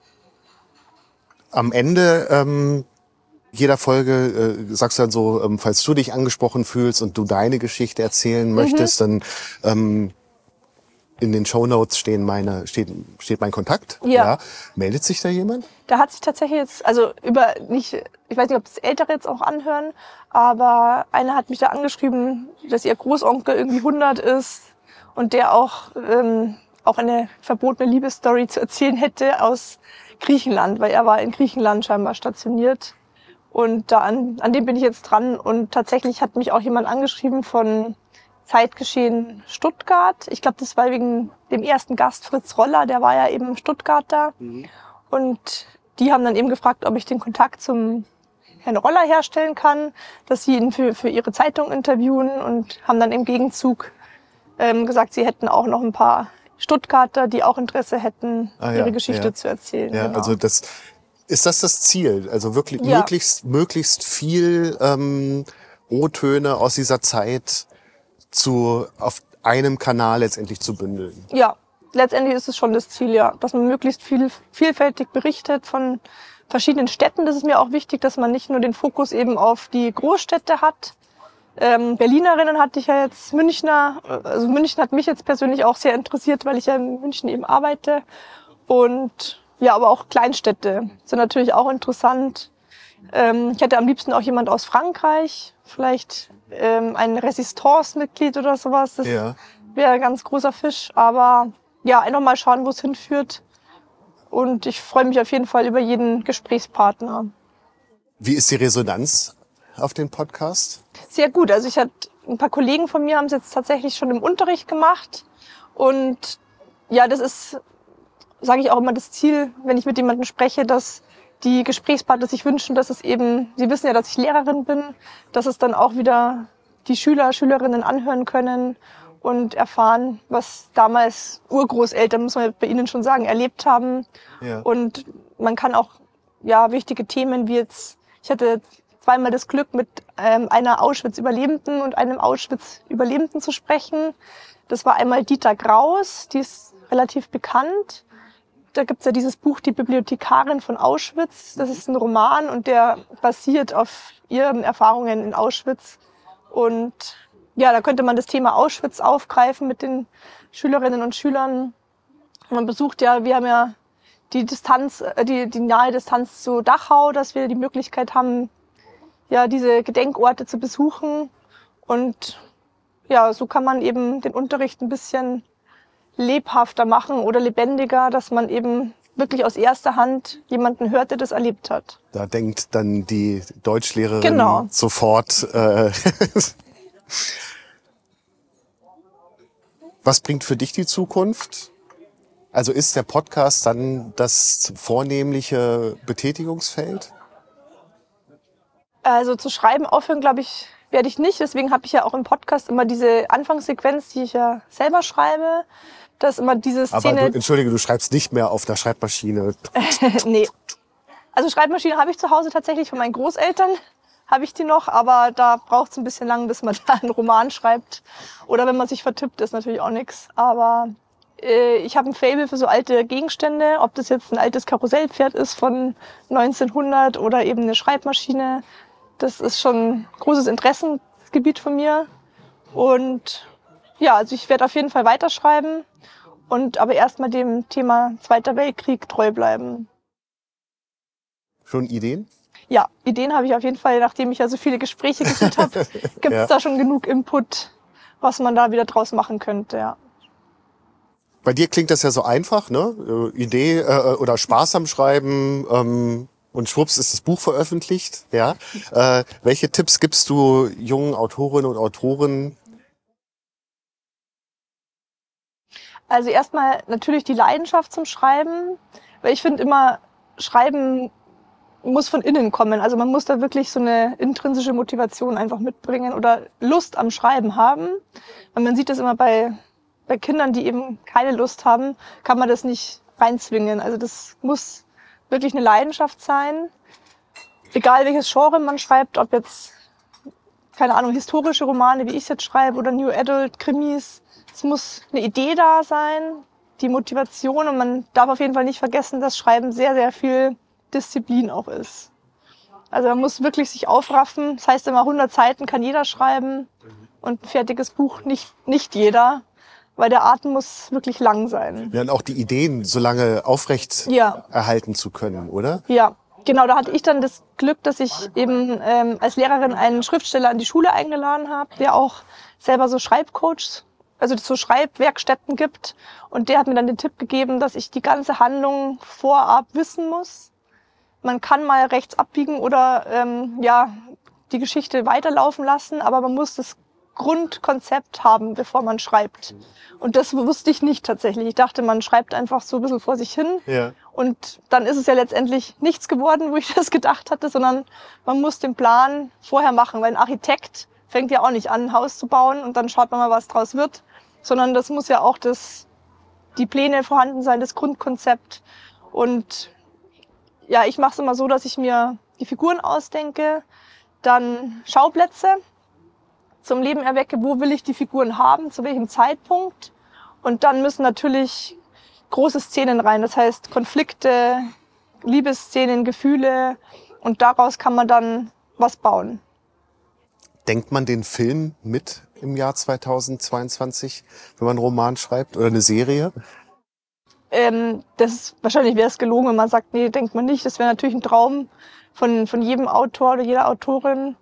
Am Ende jeder Folge sagst du dann so, falls du dich angesprochen fühlst und du deine Geschichte erzählen möchtest, dann in den Shownotes steht mein Kontakt. Ja. Meldet sich da jemand? Da hat sich tatsächlich jetzt, also ich weiß nicht, ob das Ältere jetzt auch anhören, aber einer hat mich da angeschrieben, dass ihr Großonkel irgendwie 100 ist und der auch eine verbotene Liebesstory zu erzählen hätte aus Griechenland, weil er war in Griechenland scheinbar stationiert. Und da an dem bin ich jetzt dran. Und tatsächlich hat mich auch jemand angeschrieben von Zeitgeschehen Stuttgart. Ich glaube, das war wegen dem ersten Gast Fritz Roller, der war ja eben Stuttgarter. Und die haben dann eben gefragt, ob ich den Kontakt zum Herrn Roller herstellen kann, dass sie ihn für ihre Zeitung interviewen und haben dann im Gegenzug gesagt, sie hätten auch noch ein paar Stuttgarter, die auch Interesse hätten, ihre Geschichte zu erzählen. Ja, genau. also ist das Ziel? Also wirklich Ja. möglichst viel O-Töne aus dieser Zeit auf einem Kanal letztendlich zu bündeln. Ja, letztendlich ist es schon das Ziel, ja, dass man möglichst vielfältig berichtet von verschiedenen Städten. Das ist mir auch wichtig, dass man nicht nur den Fokus eben auf die Großstädte hat. Berlinerinnen hatte ich ja jetzt, Münchner, also München hat mich jetzt persönlich auch sehr interessiert, weil ich ja in München eben arbeite. Und ja, aber auch Kleinstädte sind natürlich auch interessant. Ich hätte am liebsten auch jemand aus Frankreich, vielleicht ein Resistance-Mitglied oder sowas. Das wäre ein ganz großer Fisch. Aber ja, einfach mal schauen, wo es hinführt. Und ich freue mich auf jeden Fall über jeden Gesprächspartner. Wie ist die Resonanz auf den Podcast? Sehr gut. Also ein paar Kollegen von mir haben es jetzt tatsächlich schon im Unterricht gemacht. Und ja, das ist, sage ich auch immer, das Ziel, wenn ich mit jemandem spreche, dass die Gesprächspartner sich wünschen, dass es eben, sie wissen ja, dass ich Lehrerin bin, dass es dann auch wieder die Schülerinnen anhören können und erfahren, was damals Urgroßeltern, muss man bei Ihnen schon sagen, erlebt haben. Ja. Und man kann auch wichtige Themen wie jetzt, ich hatte zweimal das Glück, mit einer Auschwitz-Überlebenden und einem Auschwitz-Überlebenden zu sprechen. Das war einmal Dieter Graus, die ist relativ bekannt. Da gibt's ja dieses Buch Die Bibliothekarin von Auschwitz. Das ist ein Roman und der basiert auf ihren Erfahrungen in Auschwitz. Und ja, da könnte man das Thema Auschwitz aufgreifen mit den Schülerinnen und Schülern. Man besucht ja, wir haben ja die nahe Distanz zu Dachau, dass wir die Möglichkeit haben, ja, diese Gedenkorte zu besuchen. Und ja, so kann man eben den Unterricht ein bisschen lebhafter machen oder lebendiger, dass man eben wirklich aus erster Hand jemanden hört, der das erlebt hat. Da denkt dann die Deutschlehrerin sofort. Was bringt für dich die Zukunft? Also ist der Podcast dann das vornehmliche Betätigungsfeld? Also zu schreiben aufhören, glaube ich, werde ich nicht. Deswegen habe ich ja auch im Podcast immer diese Anfangssequenz, die ich ja selber schreibe. Dass immer diese Szene... Aber du schreibst nicht mehr auf der Schreibmaschine. Nee. Also Schreibmaschine habe ich zu Hause tatsächlich von meinen Großeltern. Habe ich die noch, aber da braucht es ein bisschen lang, bis man da einen Roman schreibt. Oder wenn man sich vertippt, ist natürlich auch nichts. Aber ich habe ein Faible für so alte Gegenstände, ob das jetzt ein altes Karussellpferd ist von 1900 oder eben eine Schreibmaschine. Das ist schon ein großes Interessengebiet von mir. Und ja, also ich werde auf jeden Fall weiterschreiben und aber erstmal dem Thema Zweiter Weltkrieg treu bleiben. Schon Ideen? Ja, Ideen habe ich auf jeden Fall, nachdem ich ja so viele Gespräche geführt habe, gibt es da schon genug Input, was man da wieder draus machen könnte, ja. Bei dir klingt das ja so einfach, ne? Idee oder Spaß am Schreiben und schwupps ist das Buch veröffentlicht, ja. Welche Tipps gibst du jungen Autorinnen und Autoren? Also erstmal natürlich die Leidenschaft zum Schreiben, weil ich finde immer, Schreiben muss von innen kommen. Also man muss da wirklich so eine intrinsische Motivation einfach mitbringen oder Lust am Schreiben haben. Und man sieht das immer bei Kindern, die eben keine Lust haben, kann man das nicht reinzwingen. Also das muss wirklich eine Leidenschaft sein. Egal welches Genre man schreibt, ob jetzt, keine Ahnung, historische Romane, wie ich es jetzt schreibe, oder New Adult, Krimis. Es muss eine Idee da sein, die Motivation. Und man darf auf jeden Fall nicht vergessen, dass Schreiben sehr, sehr viel Disziplin auch ist. Also man muss wirklich sich aufraffen. Das heißt immer, 100 Seiten kann jeder schreiben und ein fertiges Buch nicht jeder, weil der Atem muss wirklich lang sein. Ja, und auch die Ideen so lange aufrecht erhalten zu können, oder? Ja, genau. Da hatte ich dann das Glück, dass ich eben als Lehrerin einen Schriftsteller an die Schule eingeladen habe, der auch selber so Schreibcoaches, also so Schreibwerkstätten gibt. Und der hat mir dann den Tipp gegeben, dass ich die ganze Handlung vorab wissen muss. Man kann mal rechts abbiegen oder die Geschichte weiterlaufen lassen, aber man muss das Grundkonzept haben, bevor man schreibt. Und das wusste ich nicht tatsächlich. Ich dachte, man schreibt einfach so ein bisschen vor sich hin. Ja. Und dann ist es ja letztendlich nichts geworden, wo ich das gedacht hatte, sondern man muss den Plan vorher machen, weil ein Architekt fängt ja auch nicht an, ein Haus zu bauen und dann schaut man mal, was draus wird, sondern das muss ja auch die Pläne vorhanden sein, das Grundkonzept. Und ja, ich mache es immer so, dass ich mir die Figuren ausdenke, dann Schauplätze zum Leben erwecke, wo will ich die Figuren haben, zu welchem Zeitpunkt. Und dann müssen natürlich große Szenen rein, das heißt Konflikte, Liebesszenen, Gefühle, und daraus kann man dann was bauen. Denkt man den Film mit im Jahr 2022, wenn man einen Roman schreibt oder eine Serie? Wahrscheinlich wäre es gelogen, wenn man sagt, nee, denkt man nicht. Das wäre natürlich ein Traum von jedem Autor oder jeder Autorin.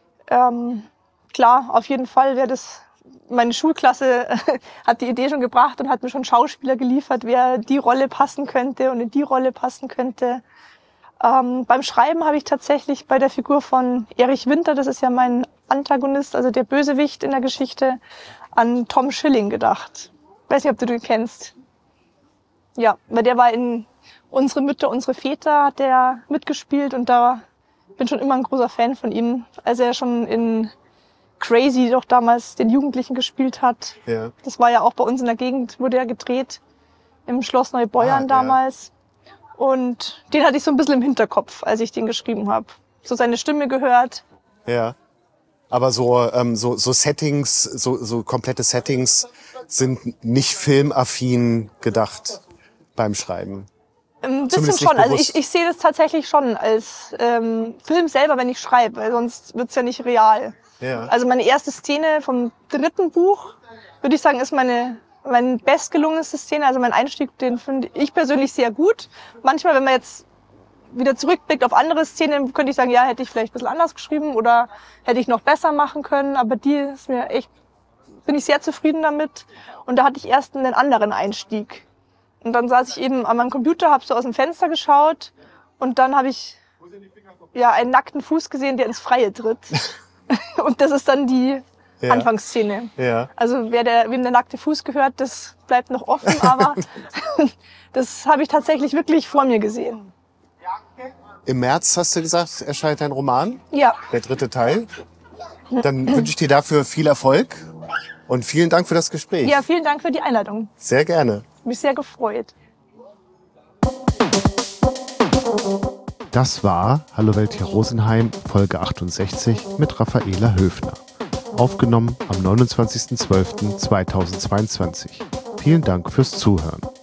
Klar, auf jeden Fall wäre das, meine Schulklasse hat die Idee schon gebracht und hat mir schon Schauspieler geliefert, wer die Rolle passen könnte und in die Rolle passen könnte. Beim Schreiben habe ich tatsächlich bei der Figur von Erich Winter, das ist ja mein Antagonist, also der Bösewicht in der Geschichte, an Tom Schilling gedacht. Weiß nicht, ob du den kennst. Ja, weil der war in Unsere Mütter, unsere Väter hat der mitgespielt und da bin schon immer ein großer Fan von ihm. Als er schon in Crazy doch damals den Jugendlichen gespielt hat. Ja. Das war ja auch bei uns in der Gegend, wurde er gedreht, im Schloss Neubeuern damals. Ja. Und den hatte ich so ein bisschen im Hinterkopf, als ich den geschrieben habe. So seine Stimme gehört. Ja. Aber so Settings, so komplette Settings sind nicht filmaffin gedacht beim Schreiben. Ein bisschen schon. Also ich sehe das tatsächlich schon als Film selber, wenn ich schreibe, weil sonst wird's ja nicht real. Ja. Also meine erste Szene vom 3. Buch, würde ich sagen, ist meine bestgelungenste Szene. Also mein Einstieg, den finde ich persönlich sehr gut. Manchmal, wenn man jetzt wieder zurückblickt auf andere Szenen, könnte ich sagen, ja, hätte ich vielleicht ein bisschen anders geschrieben oder hätte ich noch besser machen können. Aber die ist mir echt, bin ich sehr zufrieden damit. Und da hatte ich erst einen anderen Einstieg. Und dann saß ich eben an meinem Computer, habe so aus dem Fenster geschaut und dann habe ich einen nackten Fuß gesehen, der ins Freie tritt. Und das ist dann die Anfangsszene. Ja. Also wem der nackte Fuß gehört, das bleibt noch offen, aber das habe ich tatsächlich wirklich vor mir gesehen. Im März, hast du gesagt, erscheint dein Roman? Ja. Der 3. Teil. Dann wünsche ich dir dafür viel Erfolg und vielen Dank für das Gespräch. Ja, vielen Dank für die Einladung. Sehr gerne. Mich sehr gefreut. Das war Hallo Welt hier Rosenheim, Folge 68 mit Raffaela Höfner. Aufgenommen am 29.12.2022. Vielen Dank fürs Zuhören.